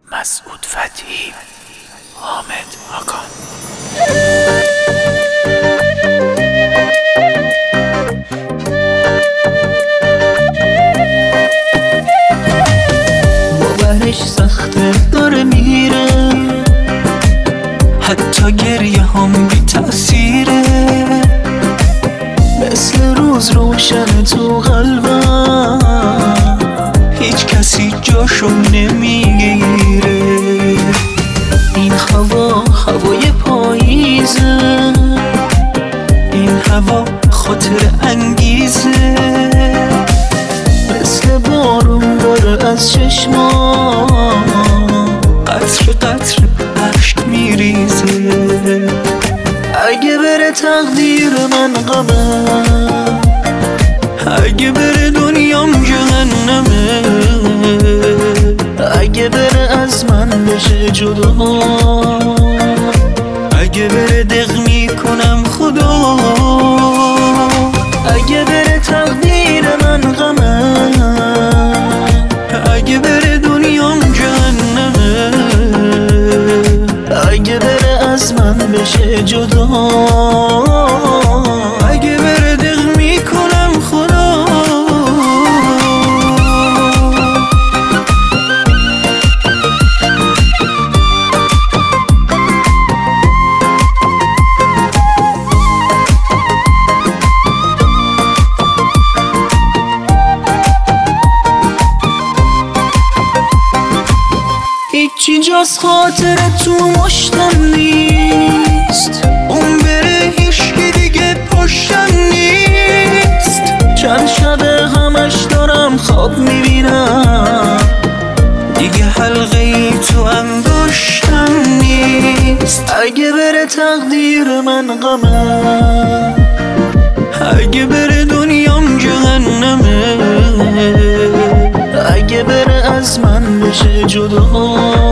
مسعود فتحی، حامد آقان. باورش سخته داره میره، حتی گریه هم بی تأثیره، مثل روز روشن تو قلبم، هیچ کسی جاشو نمیگیره. این هوا هوای پاییزه، این هوا خاطر انگیزه، مثل بارون داره از چشمام قطر قطر اشک میریزه. اگه بره تقدیر من غمه، اگه بره دنیام جهنمه، اگه بره از من بشه جدا، اگه بره دق میکنم خدا. اگه بره تقدیر من غمه، اگه بره دنیام جهنمه، اگه بره از من بشه جدا، اگه بره دق میکنم خدا. هیچی جز خاطر تو مشتم نیست، اون بره هیچکی دیگه پشتم نیست. چند شبه همش دارم خواب میبینم، دیگه حلقه ای تو انگشتم نیست. اگه بره تقدیر من غمه، اگه بره دنیام جهنمه، اگه بره از من بشه جدا،